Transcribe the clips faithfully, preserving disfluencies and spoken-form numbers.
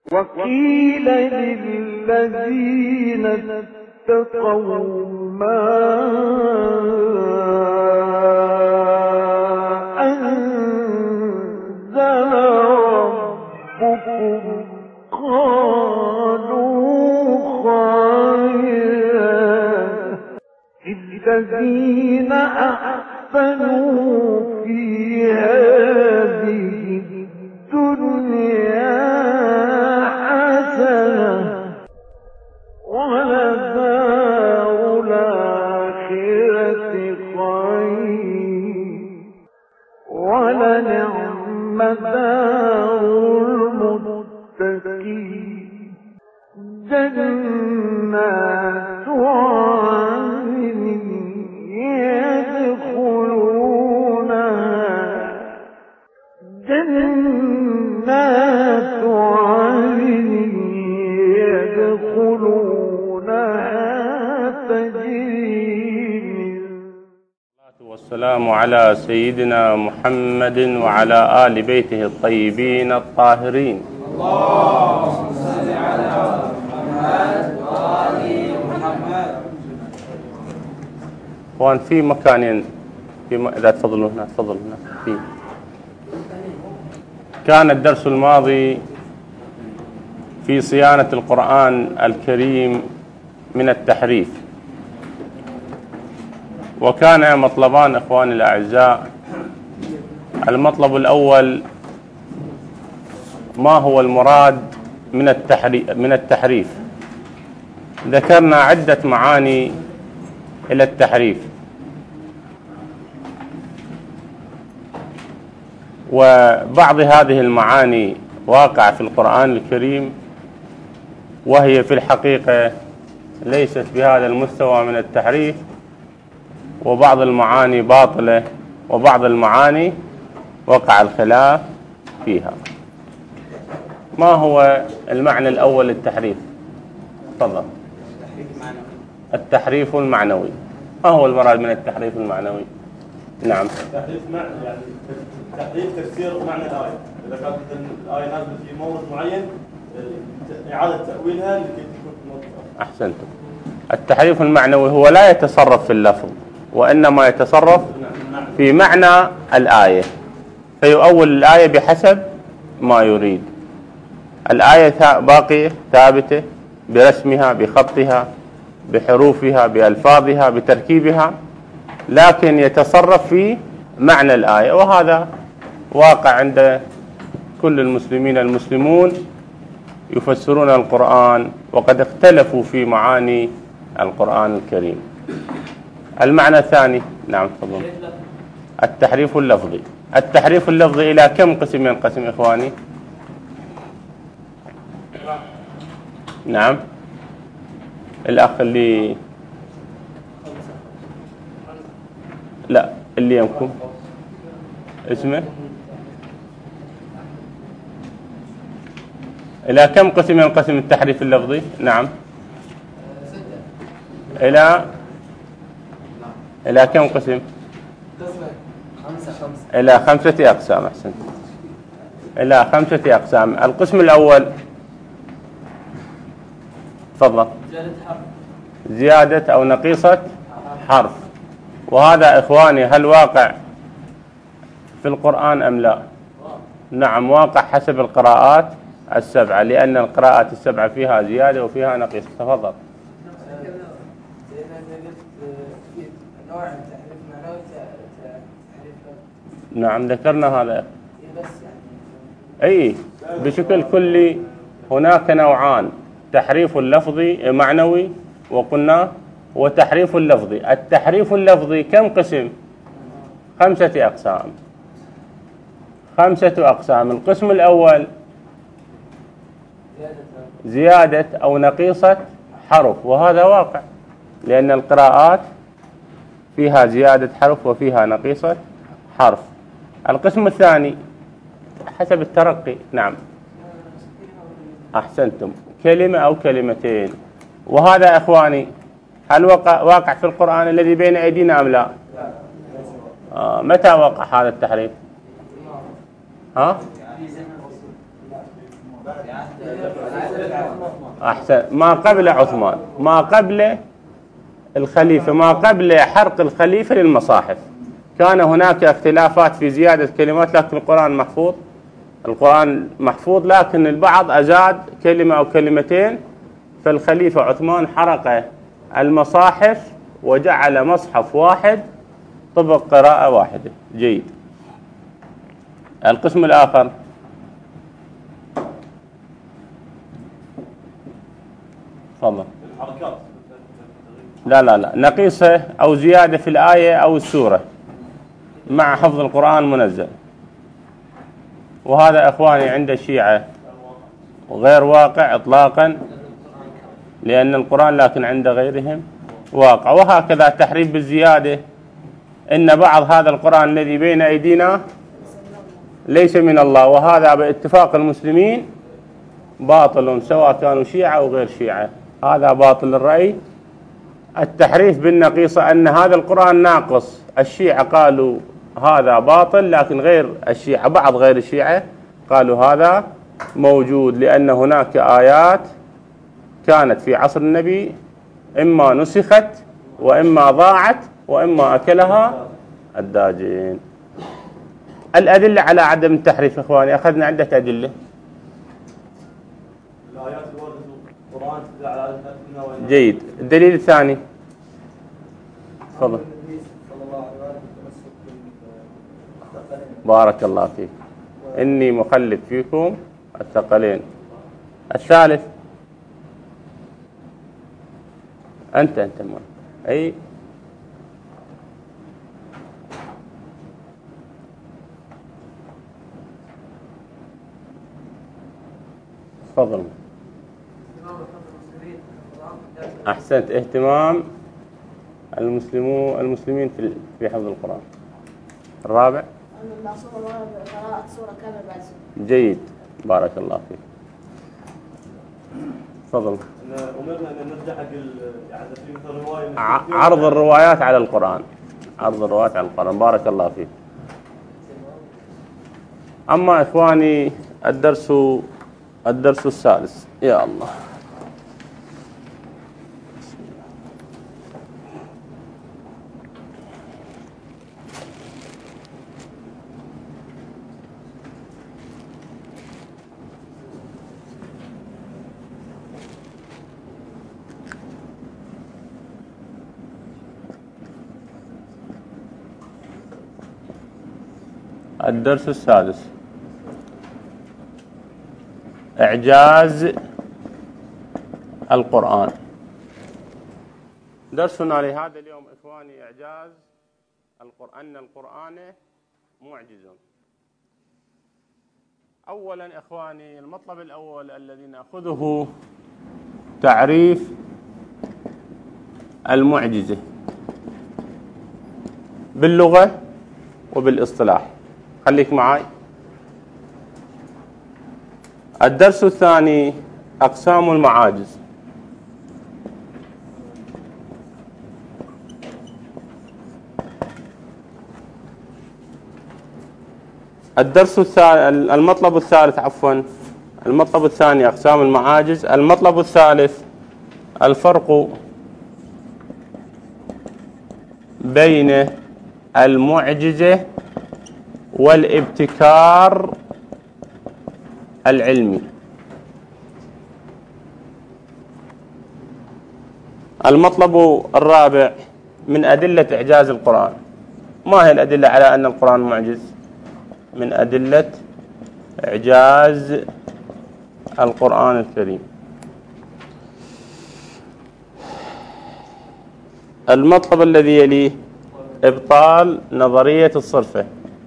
وقيل للذين اتقوا ما أنزل ربكم قالوا خيرا الذين أحسنوا في هذه الدنيا حسنة ولدار الآخرة خير ولنعم دار المتقين جنات عدن يدخلونها جنات عدن يدخلونها تجري. والسلام على سيدنا محمد وعلى آل بيته الطيبين الطاهرين. اللهم صل على محمد وآل محمد. وان في مكان في م... إذا تفضلوا هنا تفضلوا هنا في كان الدرس الماضي في صيانة القرآن الكريم من التحريف، وكان مطلبان إخواني الأعزاء. المطلب الأول ما هو المراد من التحريف من التحريف ذكرنا عدة معاني إلى التحريف، وبعض هذه المعاني واقع في القرآن الكريم، وهي في الحقيقة ليست بهذا المستوى من التحريف، وبعض المعاني باطلة، وبعض المعاني وقع الخلاف فيها. ما هو المعنى الأول للتحريف؟ تفضل. التحريف المعنوي. ما هو المراد من التحريف المعنوي؟ نعم. تحريف معنى يعني تحريف تفسير معنى الآية. إذا كانت الآية نازلة في مورد معين إعادة تأويلها لكي تكون في مورد آخر. أحسنتم. التحريف المعنوي هو لا يتصرف في اللفظ، وإنما يتصرف في معنى الآية، فيؤول الآية بحسب ما يريد. الآية باقية ثابتة برسمها، بخطها، بحروفها، بألفاظها، بتركيبها، لكن يتصرف في معنى الآية، وهذا واقع عند كل المسلمين. المسلمون يفسرون القرآن وقد اختلفوا في معاني القرآن الكريم. المعنى الثاني. نعم تفضل. التحريف اللفظي. التحريف اللفظي إلى كم قسم ينقسم إخواني؟ نعم الأخ اللي لا اللي يمكن اسمه إلى كم قسم ينقسم التحريف اللفظي؟ نعم إلى إلى كم قسم؟ إلى خمسة أقسام. أحسنت. إلى خمسة أقسام. القسم الأول تفضل. زيادة أو نقيصة حرف. وهذا إخواني هل واقع في القرآن أم لا؟ نعم واقع حسب القراءات السبعة، لأن القراءات السبعة فيها زيادة وفيها نقيصة. تفضل. نعم ذكرنا هذا. أي بشكل كلي هناك نوعان: تحريف اللفظي معنوي وقلنا وتحريف اللفظي. التحريف اللفظي كم قسم؟ خمسة أقسام. خمسة أقسام. القسم الأول زيادة أو نقيصة حرف، وهذا واقع لأن القراءات فيها زيادة حرف وفيها نقيصة حرف. القسم الثاني حسب الترقي. نعم أحسنتم، كلمة أو كلمتين. وهذا أخواني هل وقع, واقع في القرآن الذي بين أيدينا أم لا؟ آه متى وقع هذا التحريف؟ ها؟ أحسن، ما قبل عثمان، ما قبل الخليفة، ما قبل حرق الخليفة للمصاحف. كان هناك اختلافات في زيادة كلمات، لكن القرآن محفوظ، القرآن محفوظ، لكن البعض أزاد كلمة أو كلمتين. فالخليفة عثمان حرق المصاحف وجعل مصحف واحد طبق قراءة واحدة. جيد. القسم الآخر تفضل. الحركات لا لا لا نقيصة أو زيادة في الآية أو السورة مع حفظ القرآن المنزل، وهذا إخواني عند الشيعة غير واقع إطلاقا، لأن القرآن لكن عند غيرهم واقع. وهكذا تحريف بالزيادة، إن بعض هذا القرآن الذي بين أيدينا ليس من الله، وهذا باتفاق المسلمين باطل سواء كانوا شيعة أو غير شيعة، هذا باطل الرأي. التحريف بالنقيصة أن هذا القرآن ناقص، الشيعة قالوا هذا باطل، لكن غير الشيعة بعض غير الشيعة قالوا هذا موجود، لأن هناك آيات كانت في عصر النبي إما نسخت وإما ضاعت وإما أكلها الداجين. الأدلة على عدم التحريف إخواني أخذنا عدة أدلة. الآيات الواردة في القرآن تدل على أنها. جيد. الدليل الثاني تفضل. بارك الله فيك. إني مخلف فيكم الثقلين. الثالث أنت أنت ما أي تفضل. أحسنت. اهتمام المسلمون المسلمين في في حفظ القرآن. الرابع قراءة سورة كاملة بعد سورة. جيد. بارك الله فيك. تفضل. أمرنا أن نرجع حق يعني في مثل رواية عرض الروايات على القرآن، عرض الروايات على القرآن. بارك الله فيك. أما إخواني الدرس الدرس الثالث. يا الله. الدرس السادس إعجاز القرآن. درسنا لهذا اليوم إخواني إعجاز القرآن، القرآن معجز. أولا إخواني المطلب الأول الذي نأخذه تعريف المعجزة باللغة وبالاصطلاح. خليك معي. الدرس الثاني أقسام المعاجز. الدرس الثالث المطلب الثالث عفوا المطلب الثاني أقسام المعاجز. المطلب الثالث الفرق بين المعجزة والابتكار العلمي. المطلب الرابع من أدلة إعجاز القرآن. ما هي الأدلة على أن القرآن معجز؟ من أدلة إعجاز القرآن الكريم. المطلب الذي يليه إبطال نظرية الصرفة.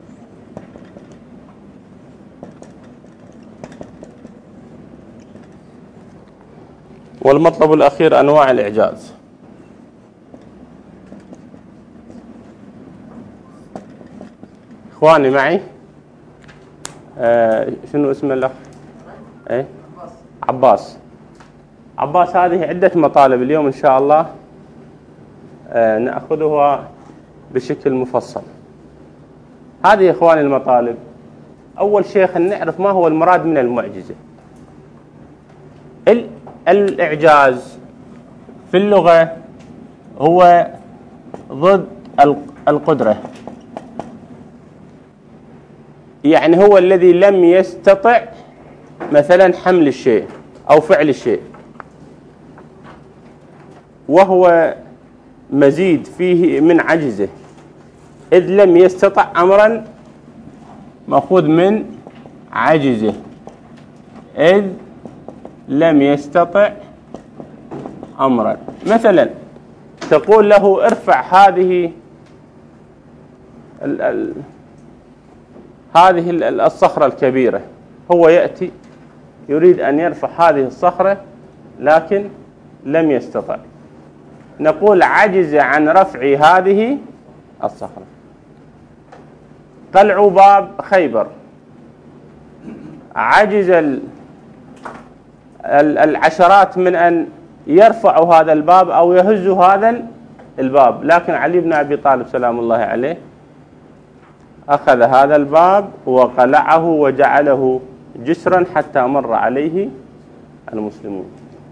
والمطلب الأخير أنواع الإعجاز. إخواني معي. آه شنو اسم الأخ؟ إيه؟ عباس. عباس هذه عدة مطالب اليوم إن شاء الله آه نأخذها بشكل مفصل. هذه إخواني المطالب. أول شيء خلينا نعرف ما هو المراد من المعجزة. الإعجاز في اللغة هو ضد القدرة، يعني هو الذي لم يستطع مثلا حمل الشيء أو فعل الشيء، وهو مزيد فيه من عجزه، إذ لم يستطع أمرا مأخوذ من عجزه، إذ لم يستطع أمرا. مثلا تقول له ارفع هذه ال ال هذه الصخرة الكبيرة، هو يأتي يريد أن يرفع هذه الصخرة لكن لم يستطع، نقول عجز عن رفع هذه الصخرة. طلعوا باب خيبر، عجز العشرات من أن يرفعوا هذا الباب أو يهزوا هذا الباب، لكن علي بن أبي طالب سلام الله عليه أخذ هذا الباب وقلعه وجعله جسرا حتى مر عليه المسلمون.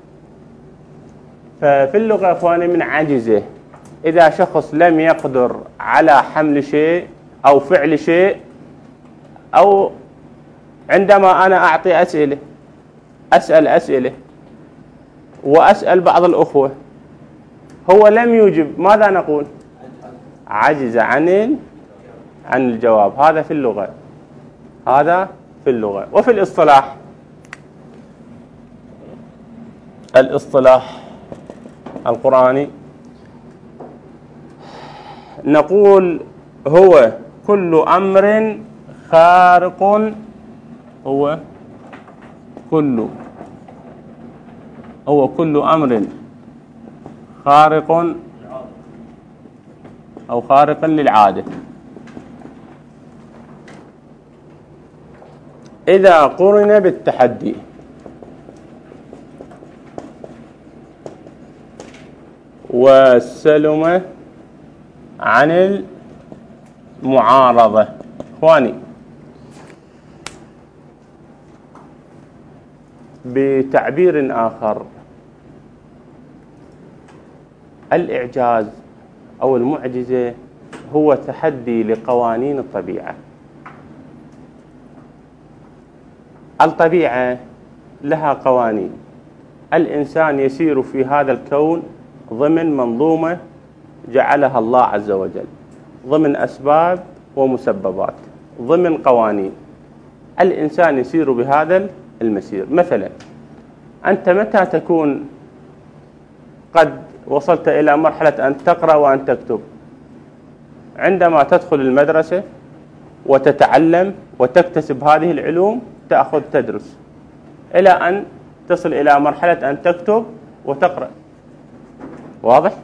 ففي اللغة أخواني من عجزه، إذا شخص لم يقدر على حمل شيء أو فعل شيء، أو عندما أنا أعطي أسئلة أسأل أسئلة وأسأل بعض الأخوة هو لم يجب، ماذا نقول؟ عجز عن عن الجواب. هذا في اللغة، هذا في اللغة. وفي الاصطلاح، الاصطلاح القرآني نقول هو كل أمر خارق، هو كل هو كل أمر خارق أو خارق للعادة إذا قرن بالتحدي. والسلم عن المعارضة. إخواني، بتعبير آخر، الإعجاز أو المعجزة هو تحدي لقوانين الطبيعة. الطبيعة لها قوانين، الإنسان يسير في هذا الكون ضمن منظومة جعلها الله عز وجل، ضمن أسباب ومسببات، ضمن قوانين. الإنسان يسير بهذا المسير. مثلا أنت متى تكون قد وصلت إلى مرحلة أن تقرأ وأن تكتب؟ عندما تدخل المدرسة وتتعلم وتكتسب هذه العلوم، تأخذ تدرس إلى أن تصل إلى مرحلة أن تكتب وتقرأ. واضح؟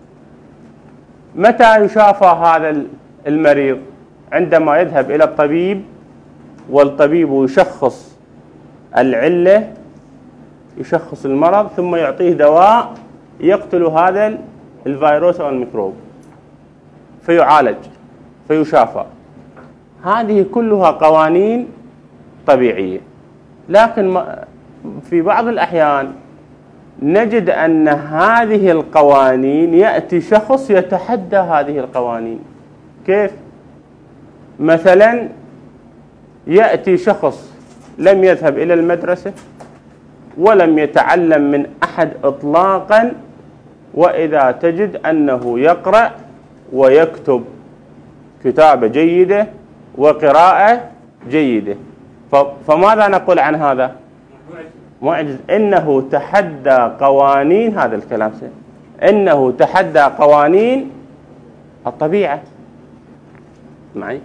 متى يشافى هذا المريض؟ عندما يذهب إلى الطبيب والطبيب يشخص العلة، يشخص المرض، ثم يعطيه دواء يقتل هذا الفيروس أو الميكروب فيعالج فيشافى. هذه كلها قوانين طبيعية. لكن في بعض الأحيان نجد أن هذه القوانين يأتي شخص يتحدى هذه القوانين. كيف؟ مثلا يأتي شخص لم يذهب إلى المدرسة ولم يتعلم من أحد إطلاقا، وإذا تجد أنه يقرأ ويكتب كتابة جيدة وقراءة جيدة، فماذا نقول عن هذا؟ معجز. إنه تحدى قوانين، هذا الكلام سهل، إنه تحدى قوانين الطبيعة. معي؟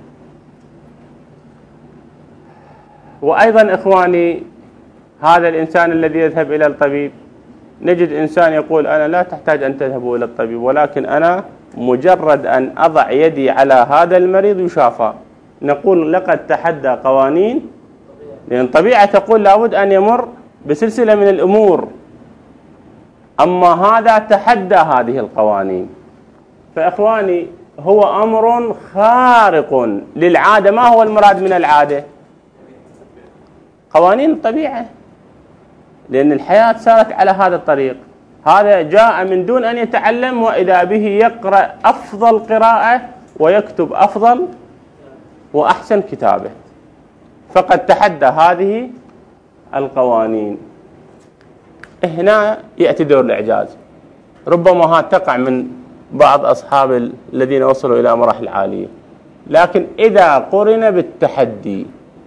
وأيضا إخواني، هذا الإنسان الذي يذهب إلى الطبيب، نجد إنسان يقول أنا لا تحتاج أن تذهبوا إلى الطبيب، ولكن أنا مجرد أن أضع يدي على هذا المريض يشافى. نقول لقد تحدى قوانين، لأن الطبيعة تقول لابد أن يمر بسلسلة من الأمور، أما هذا تحدى هذه القوانين. فإخواني، هو أمر خارق للعادة. ما هو المراد من العادة؟ قوانين الطبيعة. لأن الحياة صارت على هذا الطريق. هذا جاء من دون أن يتعلم، وإذا به يقرأ أفضل قراءة ويكتب أفضل وأحسن كتابة، فقد تحدى هذه القوانين. هنا يأتي دور الإعجاز. ربما ها تقع من بعض أصحاب الذين وصلوا إلى مراحل عالية، لكن إذا قرن بالتحدي،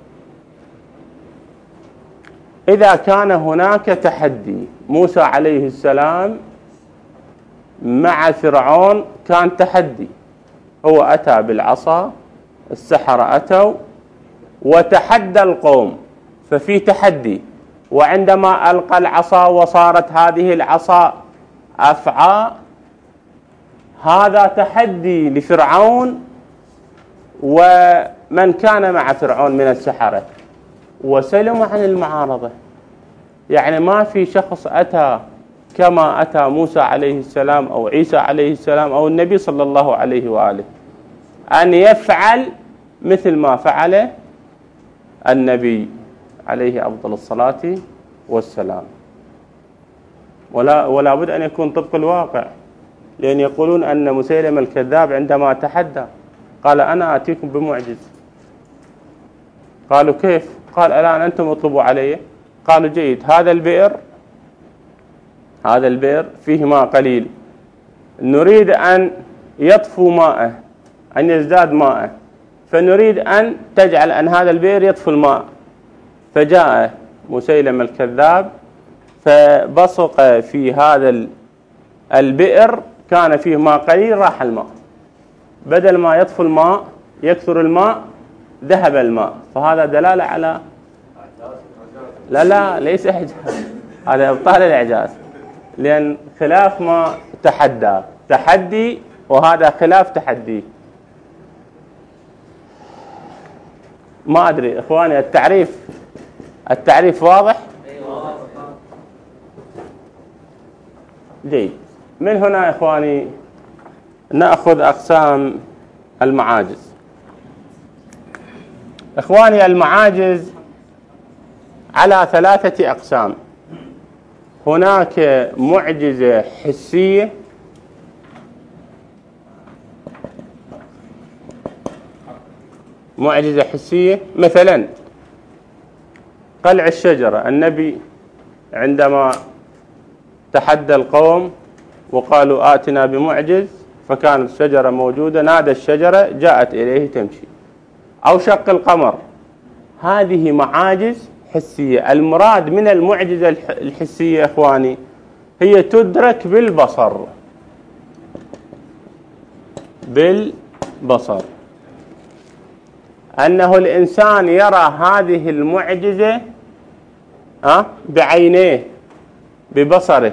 إذا كان هناك تحدي، موسى عليه السلام مع فرعون كان تحدي، هو أتى بالعصا، السحرة أتوا وتحدى القوم، ففي تحدي. وعندما ألقى العصا وصارت هذه العصا أفعى، هذا تحدي لفرعون ومن كان مع فرعون من السحرة، وسلموا عن المعارضة. يعني ما في شخص أتى كما أتى موسى عليه السلام أو عيسى عليه السلام أو النبي صلى الله عليه وآله أن يفعل مثل ما فعل النبي عليه أفضل الصلاة والسلام. ولا, ولا بد أن يكون طبق الواقع، لأن يقولون أن مسيلمة الكذاب عندما تحدى قال أنا آتيكم بمعجز. قالوا كيف؟ قال الآن أنتم اطلبوا علي. قالوا جيد، هذا البئر هذا البئر فيه ماء قليل، نريد أن يطفو ماءه، أن يزداد ماءه، فنريد أن تجعل أن هذا البئر يطفو الماء. فجاء مسيلمة الكذاب فبصق في هذا البئر، كان فيه ماء قليل، راح الماء، بدل ما يطفو الماء يكثر الماء ذهب الماء. فهذا دلالة على لا لا ليس إعجاز، هذا إبطال الإعجاز، لأن خلاف ما تحدى، تحدي وهذا خلاف تحدي. ما أدري إخواني التعريف التعريف واضح؟ جيد. من هنا إخواني نأخذ أقسام المعاجز. إخواني المعاجز على ثلاثة أقسام. هناك معجزة حسية، معجزة حسية مثلا قلع الشجرة. النبي عندما تحدى القوم وقالوا آتنا بمعجز، فكانت الشجرة موجودة، نادى الشجرة جاءت إليه تمشي. أو شق القمر، هذه معاجز حسية. المراد من المعجزة الحسية إخواني هي تدرك بالبصر، بالبصر، أنه الإنسان يرى هذه المعجزة أه؟ بعينيه ببصره.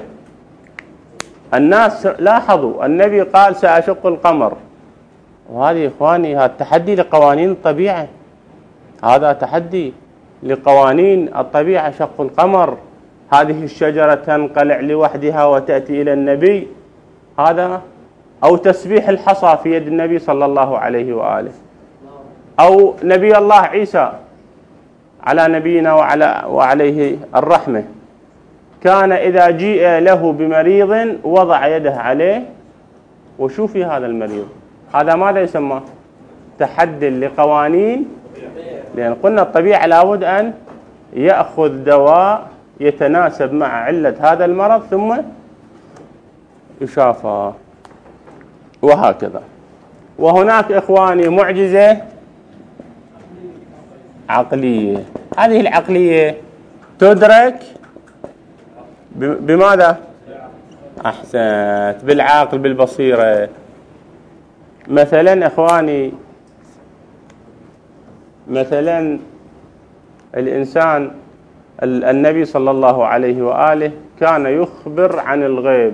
الناس لاحظوا النبي قال سأشق القمر، وهذه إخواني هذا تحدي لقوانين الطبيعة، هذا تحدي لقوانين الطبيعة. شق القمر، هذه الشجرة تنقلع لوحدها وتأتي إلى النبي، هذا. أو تسبيح الحصى في يد النبي صلى الله عليه وآله. أو نبي الله عيسى على نبينا وعلى وعليه الرحمة، كان إذا جيء له بمريض وضع يده عليه وشوفي هذا المريض. هذا ماذا يسمى؟ تحدي لقوانين، لأن قلنا الطبيعة لابد أن يأخذ دواء يتناسب مع علة هذا المرض ثم يشافى، وهكذا. وهناك إخواني معجزة عقلية. هذه العقلية تدرك بماذا؟ أحسنت، بالعقل، بالبصيرة. مثلا إخواني، مثلا الإنسان، النبي صلى الله عليه وآله كان يخبر عن الغيب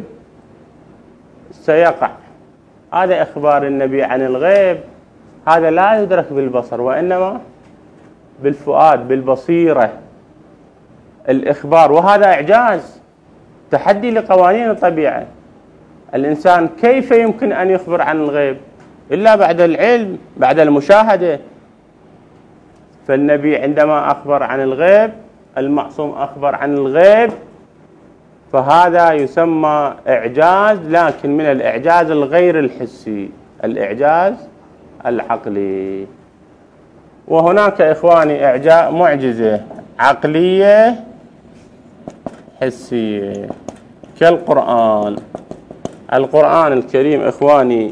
سيقع. هذا إخبار النبي عن الغيب، هذا لا يدرك بالبصر وإنما بالفؤاد، بالبصيرة، الإخبار. وهذا إعجاز، تحدي لقوانين الطبيعة. الإنسان كيف يمكن أن يخبر عن الغيب إلا بعد العلم، بعد المشاهدة. فالنبي عندما أخبر عن الغيب، المعصوم أخبر عن الغيب فهذا يسمى إعجاز، لكن من الإعجاز الغير الحسي، الإعجاز العقلي. وهناك إخواني إعجاز معجزة عقلية حسية كالقرآن. القرآن الكريم إخواني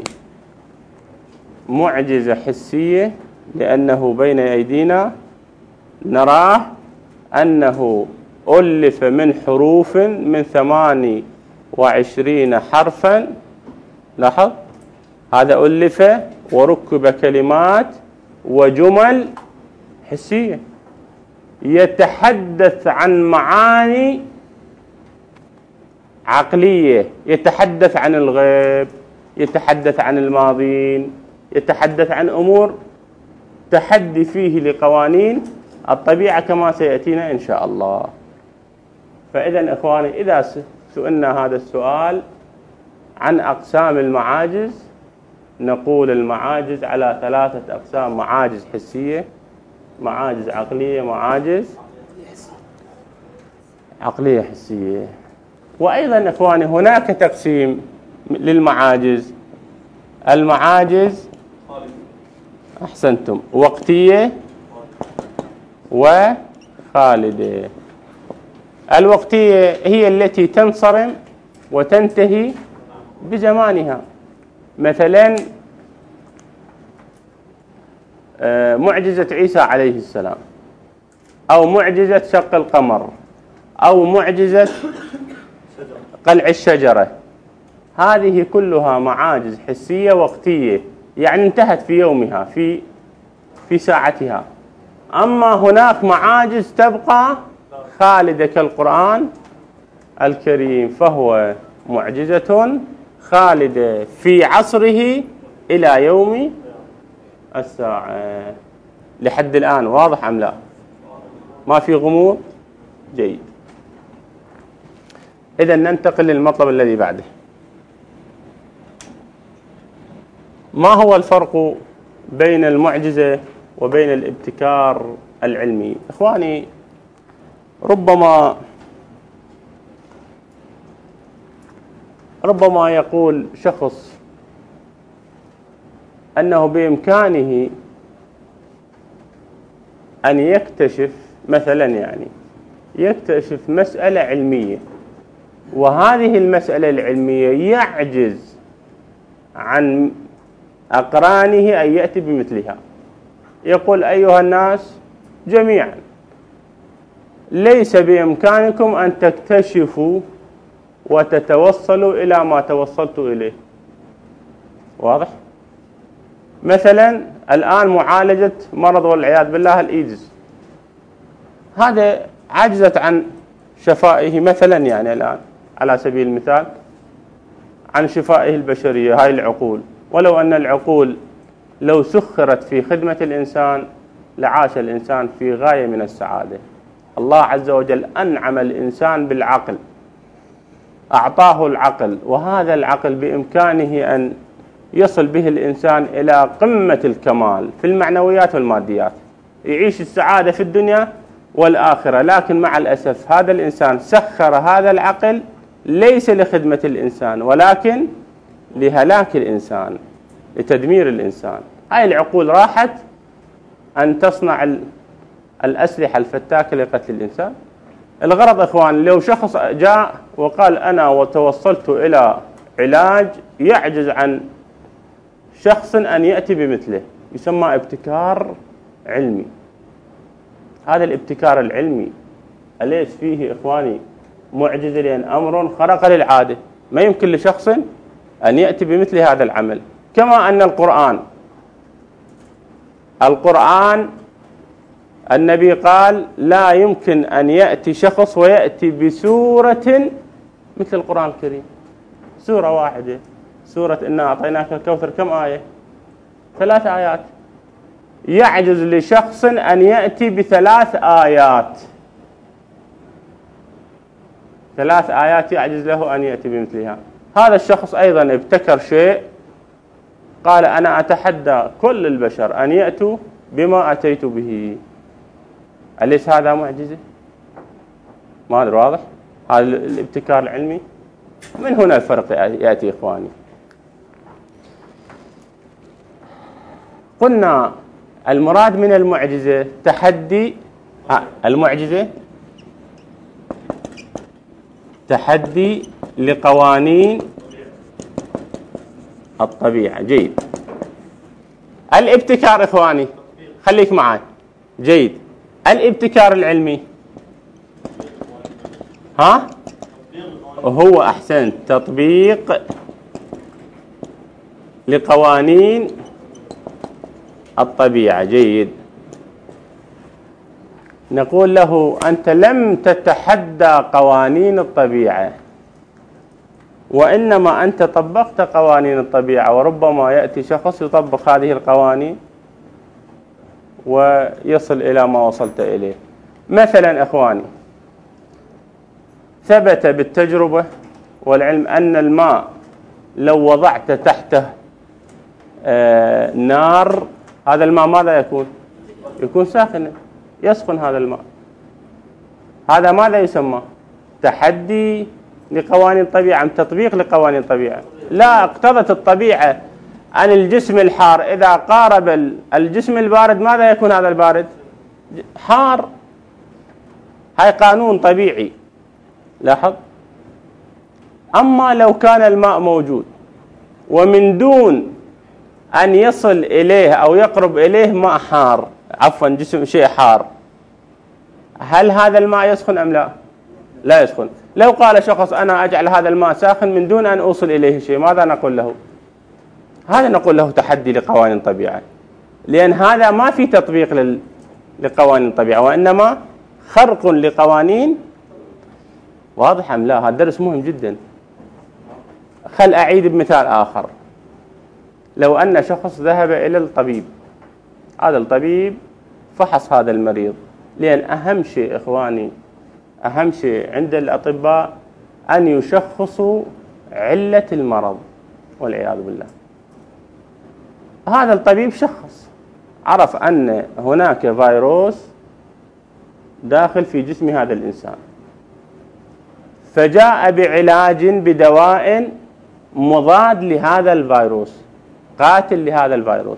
معجزة حسية، لأنه بين أيدينا نراه أنه ألف من حروف من ثماني وعشرين حرفا. لاحظ، هذا ألف وركب كلمات وجمل حسية يتحدث عن معاني عقلية، يتحدث عن الغيب، يتحدث عن الماضين، يتحدث عن أمور تحدي فيه لقوانين الطبيعة كما سيأتينا إن شاء الله. فإذا إخواني إذا سئلنا هذا السؤال عن أقسام المعاجز، نقول المعاجز على ثلاثة أقسام: معاجز حسية، معاجز عقلية، معاجز عقلية حسية. وأيضا إخواني هناك تقسيم للمعاجز: المعاجز أحسنتم وقتية وخالدة. الوقتية هي التي تنصرم وتنتهي بزمانها، مثلا معجزة عيسى عليه السلام، أو معجزة شق القمر، أو معجزة قلع الشجرة. هذه كلها معاجز حسية وقتية، يعني انتهت في يومها، في في ساعتها. أما هناك معاجز تبقى خالدة كالقرآن الكريم، فهو معجزة خالدة في عصره إلى يوم الساعة. لحد الآن واضح أم لا؟ ما في غموض؟ جيد. إذا ننتقل للمطلب الذي بعده. ما هو الفرق بين المعجزة وبين الابتكار العلمي؟ إخواني، ربما ربما يقول شخص أنه بإمكانه أن يكتشف مثلا يعني يكتشف مسألة علمية، وهذه المسألة العلمية يعجز عن أقرانه أن يأتي بمثلها. يقول: أيها الناس جميعا، ليس بإمكانكم أن تكتشفوا وتتوصلوا إلى ما توصلت إليه. واضح؟ مثلا الآن معالجة مرض والعياذ بالله الإيدز، هذا عجزت عن شفائه مثلا، يعني الآن على سبيل المثال عن شفائه البشرية هاي العقول، ولو أن العقول لو سخرت في خدمة الإنسان لعاش الإنسان في غاية من السعادة. الله عز وجل أنعم الإنسان بالعقل، أعطاه العقل، وهذا العقل بإمكانه أن يصل به الإنسان إلى قمة الكمال في المعنويات والماديات، يعيش السعادة في الدنيا والآخرة. لكن مع الأسف هذا الإنسان سخر هذا العقل ليس لخدمة الإنسان، ولكن لهلاك الإنسان، لتدمير الإنسان. هاي العقول راحت أن تصنع الأسلحة الفتاكة لقتل الإنسان. الغرض إخوان، لو شخص جاء وقال أنا وتوصلت إلى علاج يعجز عن شخص أن يأتي بمثله، يسمى ابتكار علمي. هذا الابتكار العلمي أليس فيه إخواني معجزة؟ لأن أمر خرق للعادة، ما يمكن لشخص أن يأتي بمثل هذا العمل. كما أن القرآن القرآن النبي قال لا يمكن أن يأتي شخص ويأتي بسورة مثل القرآن الكريم، سورة واحدة، سورة إنا أعطيناك الكوثر، كم آية؟ ثلاث آيات. يعجز لشخص أن يأتي بثلاث آيات، ثلاث آيات يعجز له أن يأتي بمثلها. هذا الشخص أيضا ابتكر شيء، قال أنا أتحدى كل البشر أن يأتوا بما أتيت به. أليس هذا معجزة؟ ما أدري، واضح؟ هذا الابتكار العلمي. من هنا الفرق يأتي إخواني. قلنا المراد من المعجزة تحدي آه المعجزة تحدي لقوانين الطبيعة. جيد. الابتكار إخواني خليك معي. جيد. الابتكار العلمي ها هو أحسن تطبيق لقوانين الطبيعة. جيد. نقول له أنت لم تتحدى قوانين الطبيعة، وإنما أنت طبقت قوانين الطبيعة، وربما يأتي شخص يطبق هذه القوانين ويصل إلى ما وصلت إليه. مثلا إخواني، ثبت بالتجربة والعلم أن الماء لو وضعت تحته آه نار، هذا الماء ماذا يكون؟ يكون ساخنا، يسخن هذا الماء. هذا ماذا يسمى؟ تحدي لقوانين الطبيعة أم تطبيق لقوانين الطبيعة؟ لا، اقتضت الطبيعة أن الجسم الحار إذا قارب الجسم البارد ماذا يكون هذا البارد؟ حار. هاي قانون طبيعي. لاحظ. أما لو كان الماء موجود ومن دون أن يصل إليه أو يقرب إليه ماء حار، عفوا جسم شيء حار، هل هذا الماء يسخن أم لا؟ لا يسخن. لو قال شخص أنا أجعل هذا الماء ساخن من دون أن أوصل إليه شيء، ماذا نقول له؟ هذا نقول له تحدي لقوانين الطبيعة، لأن هذا ما في تطبيق لل... لقوانين الطبيعة، وإنما خرق لقوانين. واضح أم لا؟ هذا درس مهم جدا. خل أعيد بمثال آخر. لو أن شخص ذهب إلى الطبيب، هذا الطبيب فحص هذا المريض، لأن أهم شيء إخواني، أهم شيء عند الأطباء أن يشخصوا علة المرض والعياذ بالله. هذا الطبيب شخص، عرف أن هناك فيروس داخل في جسم هذا الإنسان، فجاء بعلاج بدواء مضاد لهذا الفيروس، قاتل لهذا الفيروس،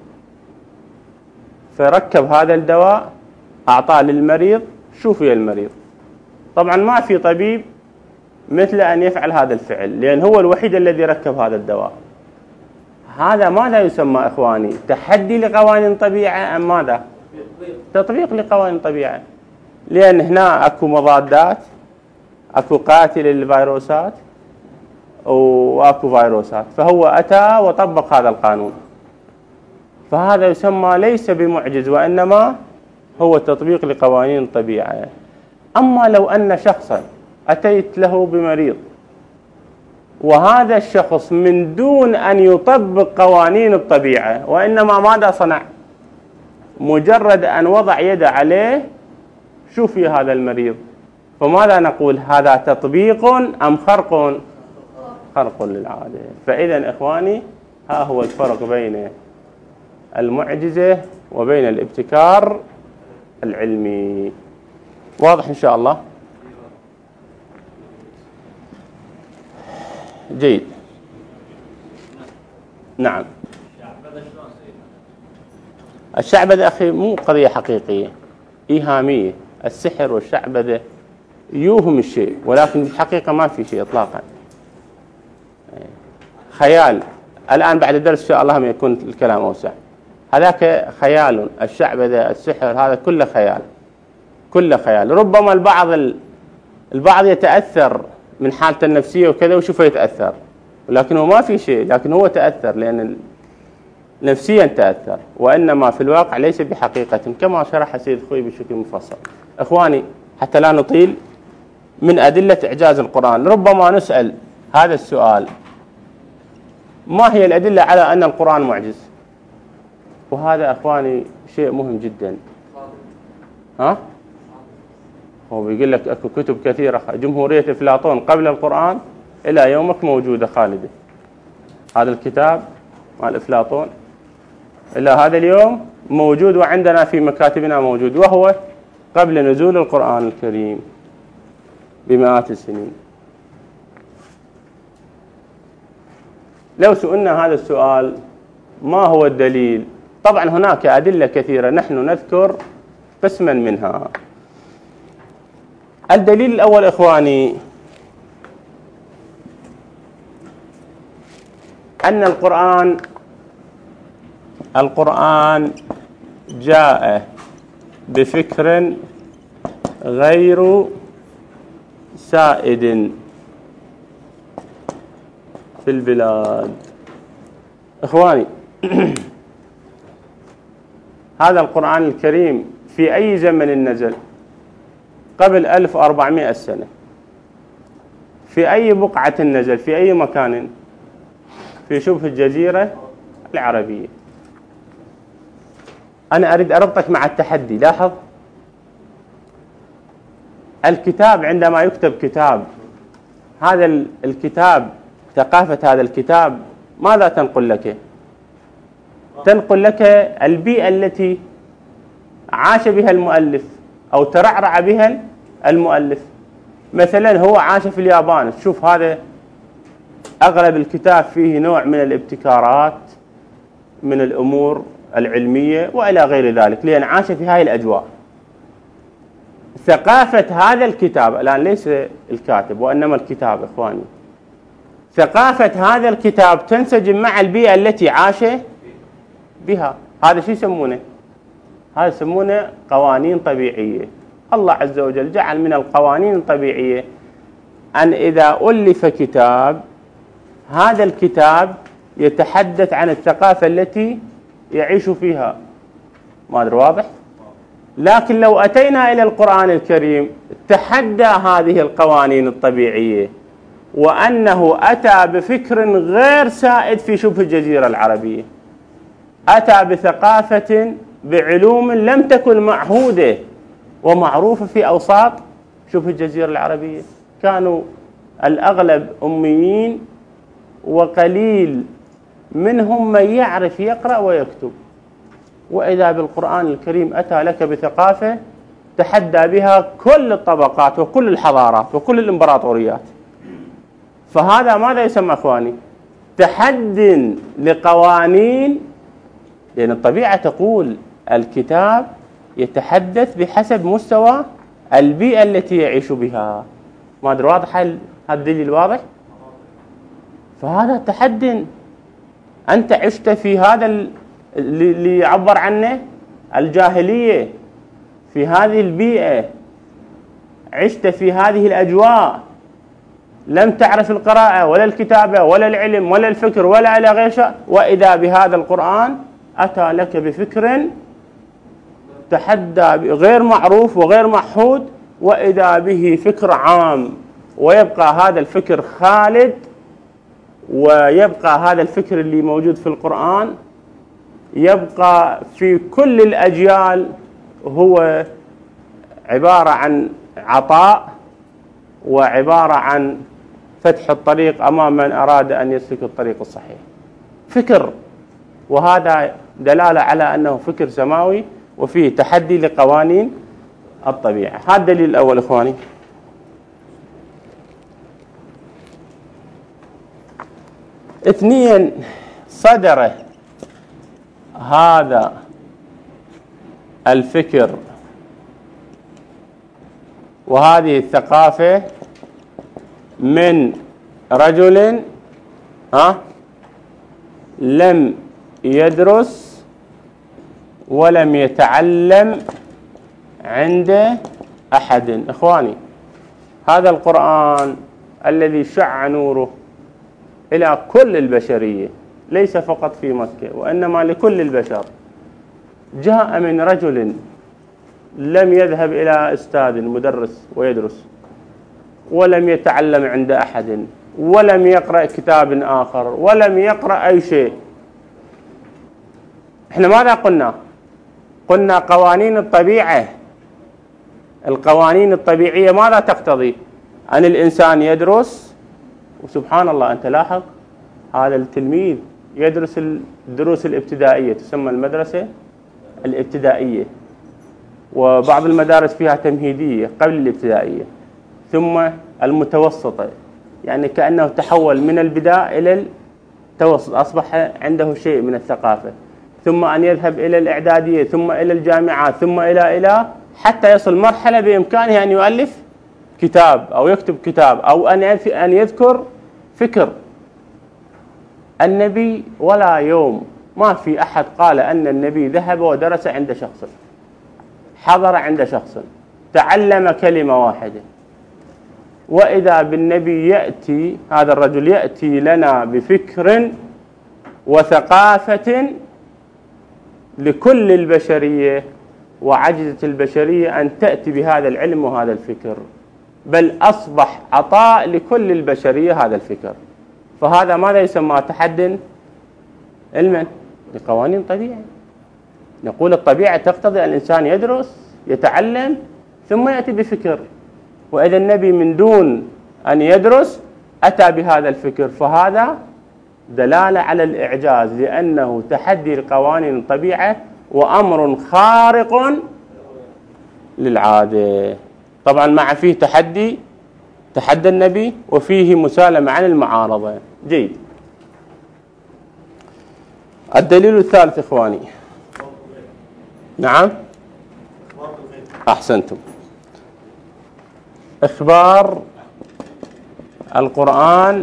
فركب هذا الدواء أعطاه للمريض، شوفوا المريض. طبعا ما في طبيب مثل أن يفعل هذا الفعل، لأن هو الوحيد الذي ركب هذا الدواء. هذا ماذا يسمى إخواني؟ تحدي لقوانين الطبيعة أم ماذا؟ تطبيق لقوانين الطبيعة، لأن هنا أكو مضادات، أكو قاتل للفيروسات وأكو فيروسات، فهو أتى وطبق هذا القانون. فهذا يسمى ليس بمعجز، وإنما هو تطبيق لقوانين الطبيعة. أما لو أن شخصا أتيت له بمريض، وهذا الشخص من دون أن يطبق قوانين الطبيعة، وإنما ماذا صنع؟ مجرد أن وضع يده عليه شوفي هذا المريض، فماذا نقول؟ هذا تطبيق أم خرق؟ خرق للعادة. فإذا إخواني، ها هو الفرق بين المعجزة وبين الابتكار العلمي. واضح إن شاء الله؟ جيد. نعم. الشعبذة أخي مو قضية حقيقية، إيهامية. السحر والشعبذة يوهم الشيء، ولكن في الحقيقة ما في شيء إطلاقا، خيال. الآن بعد الدرس إن شاء الله يكون الكلام أوسع. هذاك خيال، الشعبذة، السحر، هذا كله خيال، كله خيال. ربما البعض البعض يتأثر من حالته النفسية وكذا وشوفه يتأثر، ولكنه ما في شيء، لكن هو تأثر لأن نفسيا تأثر، وإنما في الواقع ليس بحقيقة، كما شرح سيد خوي بشكل مفصل. إخواني، حتى لا نطيل، من أدلة إعجاز القرآن ربما نسأل هذا السؤال: ما هي الأدلة على أن القرآن معجز؟ وهذا أخواني شيء مهم جدا. ها؟ هو بيقول لك أكو كتب كثيرة، جمهورية أفلاطون قبل القرآن إلى يومك موجودة خالدة. هذا الكتاب مال أفلاطون إلى هذا اليوم موجود، وعندنا في مكاتبنا موجود، وهو قبل نزول القرآن الكريم. بمئات السنين. لو سئلنا هذا السؤال ما هو الدليل؟ طبعا هناك أدلة كثيرة، نحن نذكر قسما منها. الدليل الأول إخواني أن القرآن القرآن جاء بفكر غير سائد في البلاد. إخواني هذا القرآن الكريم في أي زمن نزل؟ قبل ألف وأربعمائة سنة. في أي بقعة نزل؟ في أي مكان؟ في شبه الجزيرة العربية. أنا أريد أربطك مع التحدي. لاحظ الكتاب عندما يكتب كتاب، هذا الكتاب ثقافة هذا الكتاب ماذا تنقل لك؟ تنقل لك البيئة التي عاش بها المؤلف أو ترعرع بها المؤلف. مثلا هو عاش في اليابان، تشوف هذا أغلب الكتاب فيه نوع من الابتكارات، من الأمور العلمية وإلى غير ذلك، لأن عاش في هذه الأجواء. ثقافة هذا الكتاب الآن ليس الكاتب وإنما الكتاب إخواني، ثقافة هذا الكتاب تنسجم مع البيئة التي عاش بها. هذا شو يسمونه؟ هذا يسمونه قوانين طبيعية. الله عز وجل جعل من القوانين الطبيعية أن إذا ألف كتاب، هذا الكتاب يتحدث عن الثقافة التي يعيش فيها. ما أدري واضح؟ لكن لو أتينا إلى القرآن الكريم تحدى هذه القوانين الطبيعية، وأنه أتى بفكر غير سائد في شبه الجزيرة العربية، أتى بثقافة بعلوم لم تكن معهودة ومعروفة في أوساط شبه الجزيرة العربية. كانوا الأغلب أميين وقليل منهم من يعرف يقرأ ويكتب، وإذا بالقرآن الكريم أتى لك بثقافة تحدى بها كل الطبقات وكل الحضارات وكل الإمبراطوريات. فهذا ماذا يسمى أخواني؟ تحد لقوانين، لأن الطبيعة تقول الكتاب يتحدث بحسب مستوى البيئة التي يعيش بها. ما أدري واضح هذا الدليل واضح؟ فهذا تحد. أنت عشت في هذا اللي يعبر عنه الجاهلية، في هذه البيئة، عشت في هذه الأجواء، لم تعرف القراءة ولا الكتابة ولا العلم ولا الفكر ولا إلى غير شيء، وإذا بهذا القرآن أتى لك بفكر تحدى غير معروف وغير معهود، وإذا به فكر عام، ويبقى هذا الفكر خالد، ويبقى هذا الفكر اللي موجود في القرآن يبقى في كل الأجيال، هو عبارة عن عطاء وعبارة عن فتح الطريق أمام من أراد أن يسلك الطريق الصحيح. فكر، وهذا دلالة على أنه فكر سماوي وفيه تحدي لقوانين الطبيعة. هذا الدليل الأول إخواني. اثنين، صدر هذا الفكر وهذه الثقافة من رجل أه لم يدرس ولم يتعلم عند أحد. إخواني هذا القرآن الذي شع نوره إلى كل البشرية، ليس فقط في مكة وإنما لكل البشر، جاء من رجل لم يذهب إلى أستاذ مدرس ويدرس، ولم يتعلم عند أحد، ولم يقرأ كتاب آخر، ولم يقرأ أي شيء. إحنا ماذا قلنا؟ قلنا قوانين الطبيعة. القوانين الطبيعية ماذا تقتضي؟ أن الإنسان يدرس، وسبحان الله أنت لاحظ هذا التلميذ يدرس الدروس الابتدائية، تسمى المدرسة الابتدائية، وبعض المدارس فيها تمهيدية قبل الابتدائية. ثم المتوسطة، يعني كأنه تحول من البداية إلى التوسط، أصبح عنده شيء من الثقافة، ثم أن يذهب إلى الإعدادية، ثم إلى الجامعات، ثم إلى إلى حتى يصل مرحلة بإمكانه أن يؤلف كتاب أو يكتب كتاب أو أن أن يذكر فكر. النبي ولا يوم ما في أحد قال أن النبي ذهب ودرس عند شخص، حضر عند شخص، تعلم كلمة واحدة. وإذا بالنبي يأتي هذا الرجل يأتي لنا بفكر وثقافة لكل البشرية، وعجزت البشرية أن تأتي بهذا العلم وهذا الفكر، بل أصبح عطاء لكل البشرية هذا الفكر. فهذا ماذا يسمى؟ تحد علما لقوانين طبيعة. نقول الطبيعة تقتضي الإنسان يدرس يتعلم ثم يأتي بفكر، وإذا النبي من دون أن يدرس أتى بهذا الفكر، فهذا دلالة على الإعجاز، لأنه تحدي لقوانين الطبيعة وأمر خارق للعادة. طبعا مع فيه تحدي تحدى النبي وفيه مسالمة عن المعارضة. جيد. الدليل الثالث إخواني. نعم أحسنتم. إخبار القرآن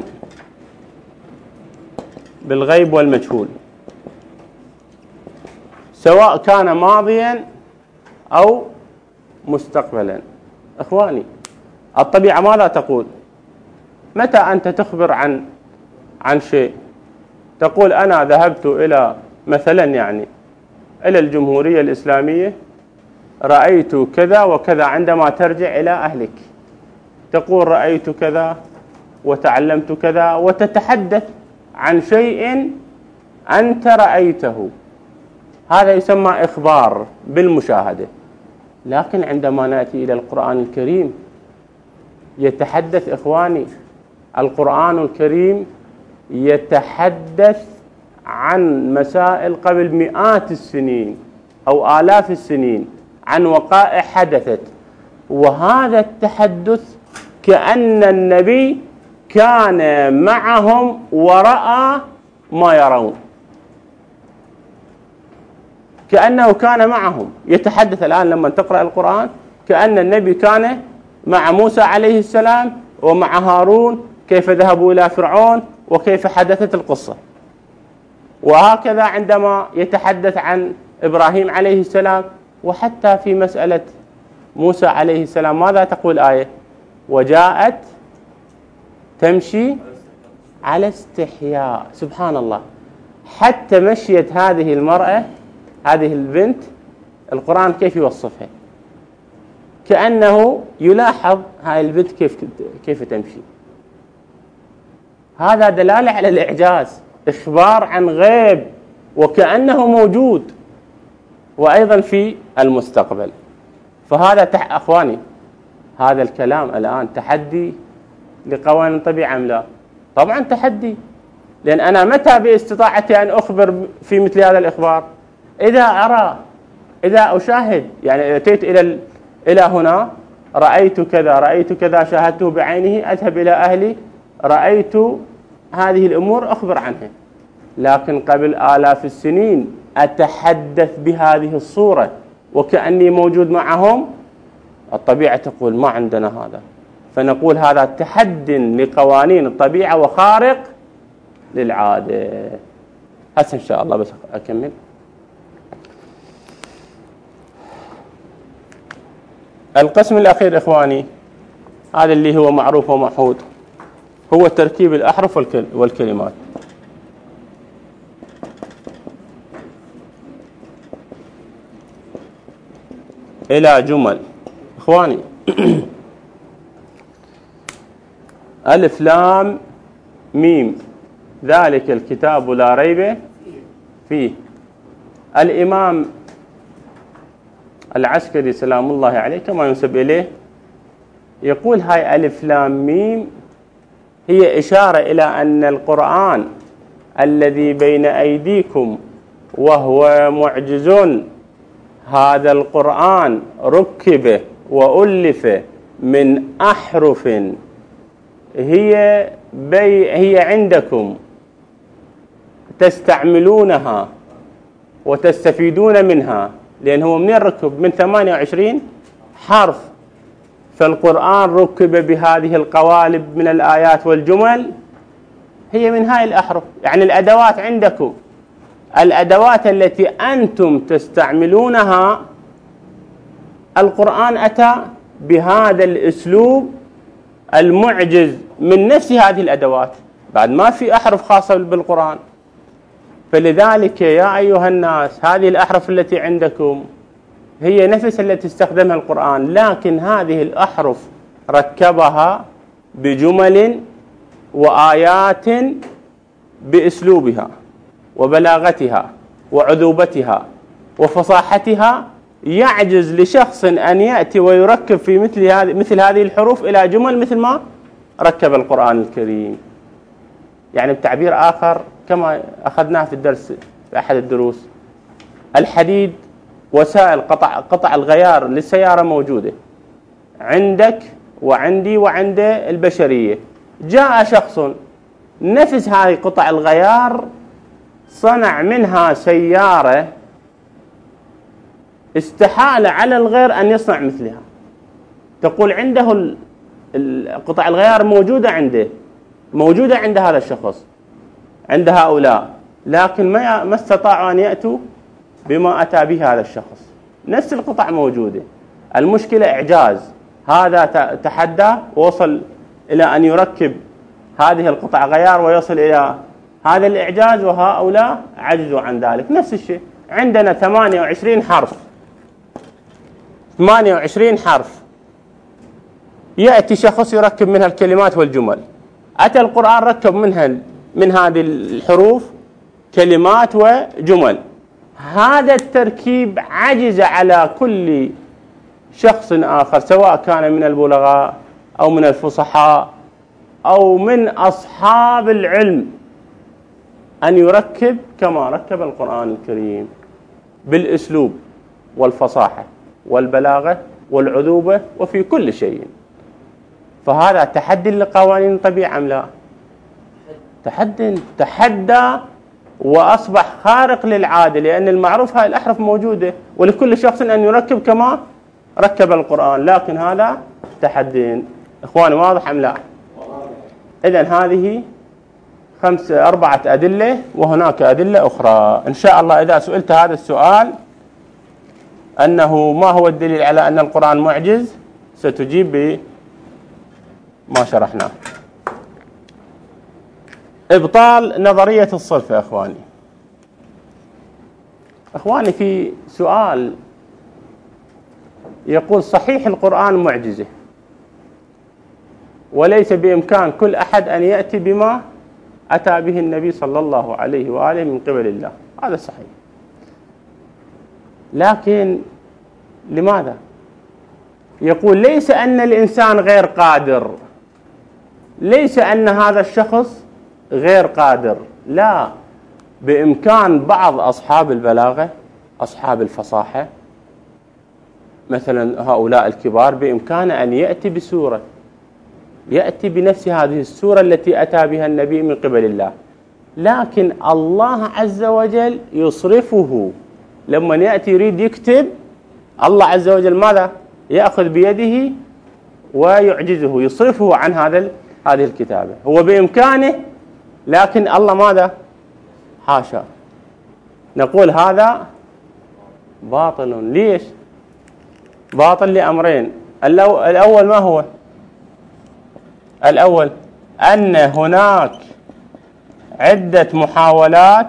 بالغيب والمجهول، سواء كان ماضيا أو مستقبلا. إخواني الطبيعة ماذا تقول؟ متى أنت تخبر عن عن شيء تقول أنا ذهبت إلى مثلا يعني إلى الجمهورية الإسلامية رأيت كذا وكذا، عندما ترجع إلى أهلك تقول رأيت كذا وتعلمت كذا، وتتحدث عن شيء أنت رأيته، هذا يسمى إخبار بالمشاهدة. لكن عندما نأتي إلى القرآن الكريم يتحدث إخواني، القرآن الكريم يتحدث عن مسائل قبل مئات السنين أو آلاف السنين، عن وقائع حدثت، وهذا التحدث كأن النبي كان معهم ورأى ما يرون، كأنه كان معهم يتحدث. الآن لما تقرأ القرآن كأن النبي كان مع موسى عليه السلام ومع هارون، كيف ذهبوا إلى فرعون وكيف حدثت القصة. وهكذا عندما يتحدث عن إبراهيم عليه السلام، وحتى في مسألة موسى عليه السلام ماذا تقول الآية؟ وجاءت تمشي على استحياء. سبحان الله، حتى مشيت هذه المرأة هذه البنت القرآن كيف يوصفها؟ كأنه يلاحظ هاي البنت كيف كيف تمشي. هذا دلالة على الإعجاز، إخبار عن غيب وكأنه موجود، وأيضا في المستقبل. فهذا تح... أخواني هذا الكلام الآن تحدي لقوانين الطبيعة أم لا؟ طبعا تحدي، لأن أنا متى باستطاعتي أن أخبر في مثل هذا الإخبار؟ إذا أرى، إذا أشاهد، يعني أتيت إلى ال... إلى هنا رأيت كذا رأيت كذا شاهدته بعينه، أذهب إلى أهلي رأيت هذه الأمور أخبر عنها. لكن قبل آلاف السنين أتحدث بهذه الصورة وكأني موجود معهم، الطبيعة تقول ما عندنا هذا، فنقول هذا تحد لقوانين الطبيعة وخارق للعادة. هسه إن شاء الله بس أكمل. القسم الأخير إخواني، هذا اللي هو معروف ومعهود، هو تركيب الأحرف والكلمات. إلى جمل. إخواني ألف لام ميم ذلك الكتاب لا ريب فيه. الإمام العسكري سلام الله عليه كما ينسب إليه يقول هاي ألف لام ميم هي إشارة إلى أن القرآن الذي بين أيديكم وهو معجز، هذا القرآن ركب وألف من أحرف هي بي هي عندكم تستعملونها وتستفيدون منها، لأن هو منين ركب؟ من ثمانية وعشرين حرف. فالقرآن ركب بهذه القوالب من الآيات والجمل هي من هاي الأحرف. يعني الأدوات عندكم، الأدوات التي أنتم تستعملونها، القرآن أتى بهذا الأسلوب المعجز من نفس هذه الأدوات. بعد ما في أحرف خاصة بالقرآن. فلذلك يا أيها الناس، هذه الأحرف التي عندكم هي نفس التي استخدمها القرآن، لكن هذه الأحرف ركبها بجمل وآيات بأسلوبها وبلاغتها وعذوبتها وفصاحتها، يعجز لشخص أن يأتي ويركب في مثل هذه مثل هذه الحروف إلى جمل مثل ما ركب القرآن الكريم. يعني بتعبير آخر، كما أخذناه في الدرس في أحد الدروس، الحديد وسائل قطع قطع الغيار للسيارة موجودة عندك وعندي وعند البشرية. جاء شخص نفس هذه قطع الغيار صنع منها سيارة، استحال على الغير أن يصنع مثلها. تقول عنده قطع الغيار موجودة عنده، موجودة عند هذا الشخص، عند هؤلاء، لكن ما ما استطاعوا أن يأتوا بما أتى به هذا الشخص. نفس القطع موجودة، المشكلة إعجاز. هذا تحدى ووصل إلى أن يركب هذه القطع غيار ويصل إلى هذا الإعجاز، وهؤلاء عجزوا عن ذلك. نفس الشيء عندنا ثمانية وعشرين حرف، ثمانية وعشرين حرف، يأتي شخص يركب منها الكلمات والجمل. أتى القرآن ركب منها من هذه الحروف كلمات وجمل. هذا التركيب عجز على كل شخص آخر، سواء كان من البلغاء أو من الفصحاء أو من أصحاب العلم، أن يركب كما ركب القرآن الكريم بالأسلوب والفصاحة والبلاغة والعذوبة وفي كل شيء. فهذا تحدي لقوانين الطبيعة أم لا؟ تحدي، تحدى وأصبح خارق للعادة، لأن المعروف هاي الأحرف موجودة ولكل شخص أن يركب كما ركب القرآن، لكن هذا تحدي. إخواني واضح أم لا؟ إذن هذه خمسة أربعة أدلة، وهناك أدلة أخرى. إن شاء الله إذا سئلت هذا السؤال أنه ما هو الدليل على أن القرآن معجز، ستجيب بما شرحناه. إبطال نظرية الصرف. يا أخواني أخواني في سؤال يقول: صحيح القرآن معجزة وليس بإمكان كل أحد أن يأتي بما أتى به النبي صلى الله عليه وآله من قبل الله. هذا صحيح، لكن لماذا؟ يقول: ليس أن الإنسان غير قادر، ليس أن هذا الشخص غير قادر، لا، بإمكان بعض أصحاب البلاغة، أصحاب الفصاحة، مثلا هؤلاء الكبار، بإمكانه أن يأتي بسورة، يأتي بنفس هذه السورة التي أتى بها النبي من قبل الله، لكن الله عز وجل يصرفه. لما يأتي يريد يكتب، الله عز وجل ماذا؟ يأخذ بيده ويعجزه، يصرفه عن هذا هذه الكتابة. هو بإمكانه، لكن الله ماذا؟ حاشا. نقول هذا باطل. ليش باطل؟ لأمرين. الأول ما هو؟ الأول أن هناك عدة محاولات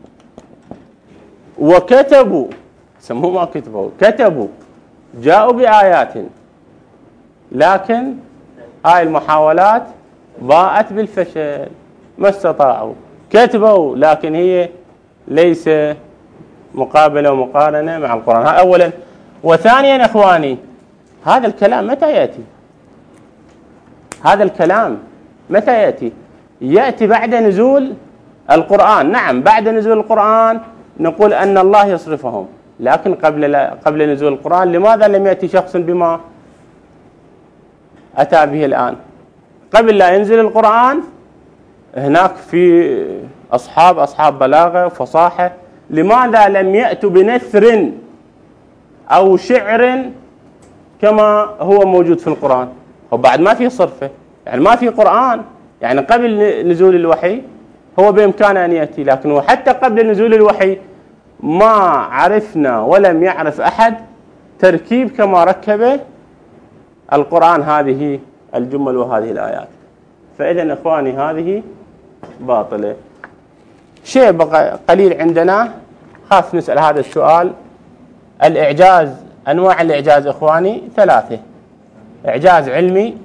وكتبوا، سموه ما كتبوا، كتبوا، جاءوا بآيات، لكن هاي المحاولات باءت بالفشل، ما استطاعوا. كتبوا لكن هي ليس مقابلة ومقارنة مع القرآن. هذا أولا. وثانيا إخواني، هذا الكلام متى يأتي؟ هذا الكلام متى يأتي؟ يأتي بعد نزول القرآن. نعم، بعد نزول القرآن نقول أن الله يصرفهم، لكن قبل قبل نزول القرآن لماذا لم يأتي شخص بما أتى به الآن. قبل لا ينزل القرآن هناك في أصحاب أصحاب بلاغة وفصاحة، لماذا لم يأتوا بنثر أو شعر كما هو موجود في القرآن؟ وبعد ما في صرفة، يعني ما في قرآن، يعني قبل نزول الوحي هو بإمكانه أن يأتي، لكن حتى قبل نزول الوحي ما عرفنا ولم يعرف أحد تركيب كما ركب القرآن هذه الجمل وهذه الآيات. فإذا إخواني هذه باطلة. شيء بقى قليل عندنا، خاف نسأل هذا السؤال. الإعجاز، أنواع الإعجاز إخواني ثلاثة: إعجاز علمي،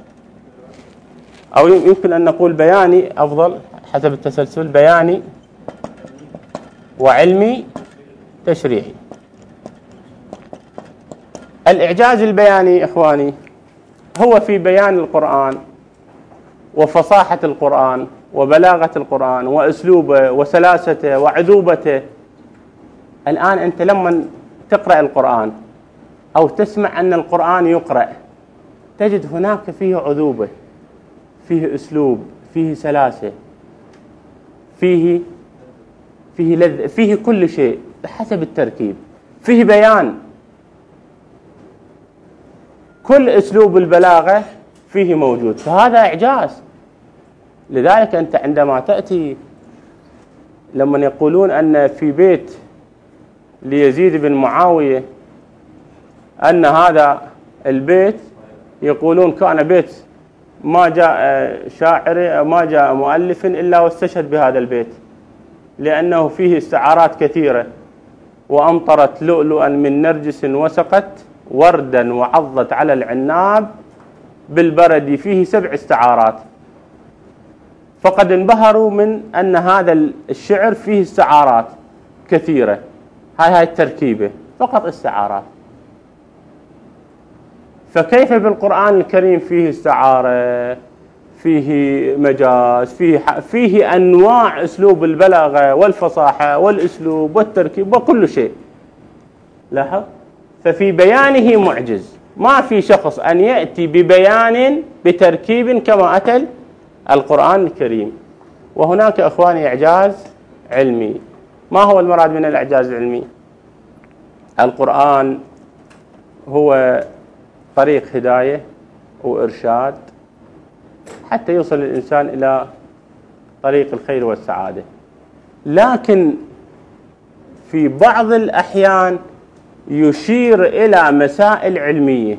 أو يمكن أن نقول بياني أفضل حسب التسلسل، بياني وعلمي تشريعي. الإعجاز البياني إخواني هو في بيان القرآن وفصاحة القرآن وبلاغة القرآن وأسلوبه وسلاسته وعذوبته. الآن أنت لما تقرأ القرآن أو تسمع أن القرآن يقرأ تجد هناك فيه عذوبة، فيه أسلوب، فيه سلاسة، فيه فيه لذ... فيه كل شيء حسب التركيب، فيه بيان، كل أسلوب البلاغة فيه موجود، فهذا إعجاز. لذلك أنت عندما تأتي لما يقولون أن في بيت ليزيد بن معاوية أن هذا البيت يقولون كان بيت ما جاء شاعر ما جاء مؤلف إلا واستشهد بهذا البيت، لأنه فيه استعارات كثيرة: وأمطرت لؤلؤا من نرجس وسقت وردا وعضت على العناب بالبرد، فيه سبع استعارات. فقد انبهروا من أن هذا الشعر فيه استعارات كثيرة، هاي هاي التركيبة فقط استعارات. فكيف بالقرآن الكريم فيه استعارة، فيه مجاز، فيه فيه أنواع أسلوب البلاغة والفصاحة والأسلوب والتركيب وكل شيء. لاحظ، ففي بيانه معجز. ما في شخص أن يأتي ببيان بتركيب كما أتى القرآن الكريم. وهناك أخواني إعجاز علمي. ما هو المراد من الإعجاز العلمي؟ القرآن هو طريق هداية وإرشاد حتى يوصل الإنسان إلى طريق الخير والسعادة، لكن في بعض الأحيان يشير إلى مسائل علمية،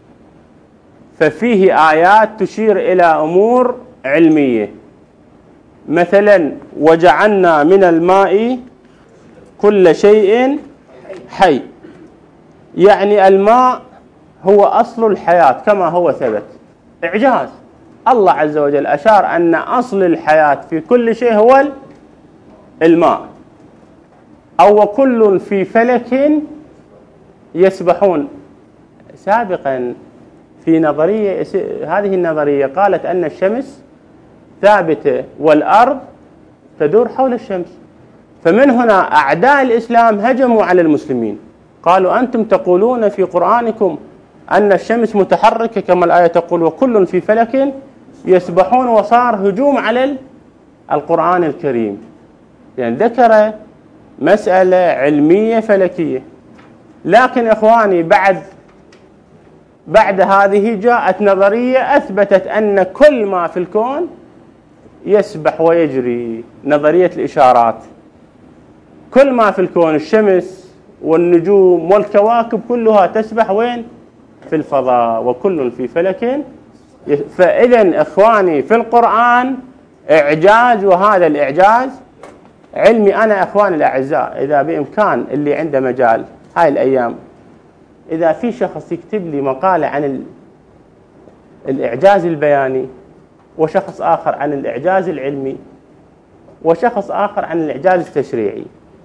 ففيه آيات تشير إلى أمور علمية. مثلا: وجعلنا من الماء كل شيء حي، يعني الماء هو أصل الحياة كما هو ثبت. إعجاز. الله عز وجل أشار أن أصل الحياة في كل شيء هو الماء. أو وكل في فلك يسبحون. سابقا في نظرية، هذه النظرية قالت أن الشمس ثابتة والأرض تدور حول الشمس. فمن هنا أعداء الإسلام هجموا على المسلمين، قالوا: أنتم تقولون في قرآنكم أن الشمس متحركة كما الآية تقول وكل في فلك يسبحون، وصار هجوم على القرآن الكريم، يعني ذكر مسألة علمية فلكية. لكن إخواني بعد بعد هذه جاءت نظرية أثبتت أن كل ما في الكون يسبح ويجري، نظرية الإشارات. كل ما في الكون، الشمس والنجوم والكواكب كلها تسبح وين؟ في الفضاء، وكل في فلك. فإذا إخواني في القرآن إعجاز، وهذا الإعجاز علمي. أنا إخواني الأعزاء إذا بإمكان اللي عنده مجال هاي الأيام، إذا في شخص يكتب لي مقالة عن الإعجاز البياني، وشخص آخر عن الإعجاز العلمي، وشخص آخر عن الإعجاز التشريعي،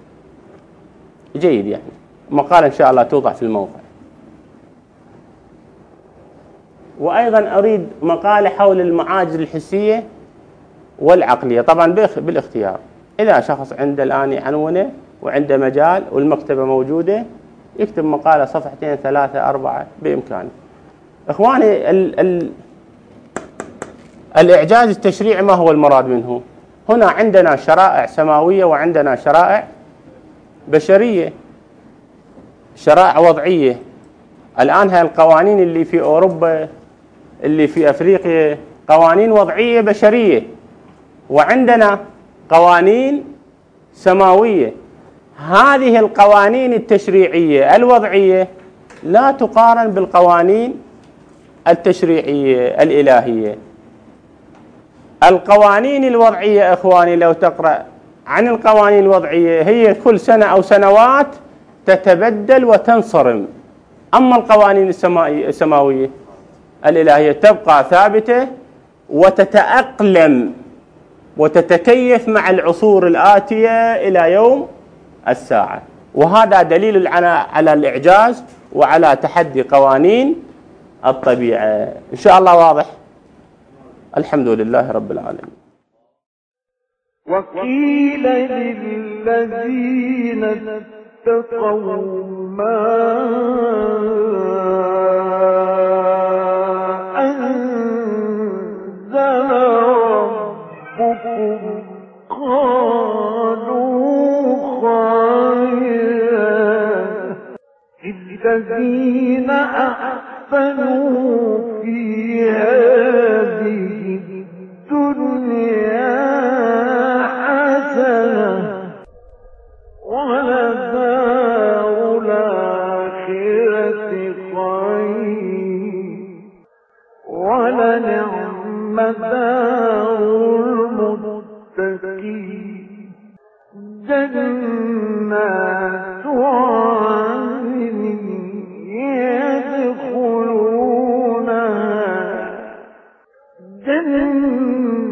جيد، يعني مقالة إن شاء الله توضع في الموقع. وأيضا أريد مقالة حول المعاجز الحسية والعقلية، طبعا بالاختيار. إذا شخص عنده الآن عنونه وعنده مجال والمكتبة موجودة، يكتب مقالة صفحتين ثلاثة أربعة بإمكانه. إخواني ال ال الإعجاز التشريعي ما هو المراد منه؟ هنا عندنا شرائع سماوية وعندنا شرائع بشرية، شرائع وضعية. الآن هاي القوانين اللي في أوروبا اللي في أفريقيا قوانين وضعية بشرية، وعندنا قوانين سماوية. هذه القوانين التشريعية الوضعية لا تقارن بالقوانين التشريعية الإلهية. القوانين الوضعية إخواني لو تقرأ عن القوانين الوضعية هي كل سنة أو سنوات تتبدل وتنصرم. أما القوانين السماوية الإلهية تبقى ثابتة وتتأقلم وتتكيف مع العصور الآتية إلى يوم الساعة. وهذا دليل على الإعجاز وعلى تحدي قوانين الطبيعة. إن شاء الله واضح. الحمد لله رب العالمين. وقيل للذين اتقوا ما أنزل ربكم قالوا خيرا الذين أحسنوا في هذه الدنيا حسنة ولدار الآخرة خير ولنعم دار المتقين جنات عدن يدخلونها جنات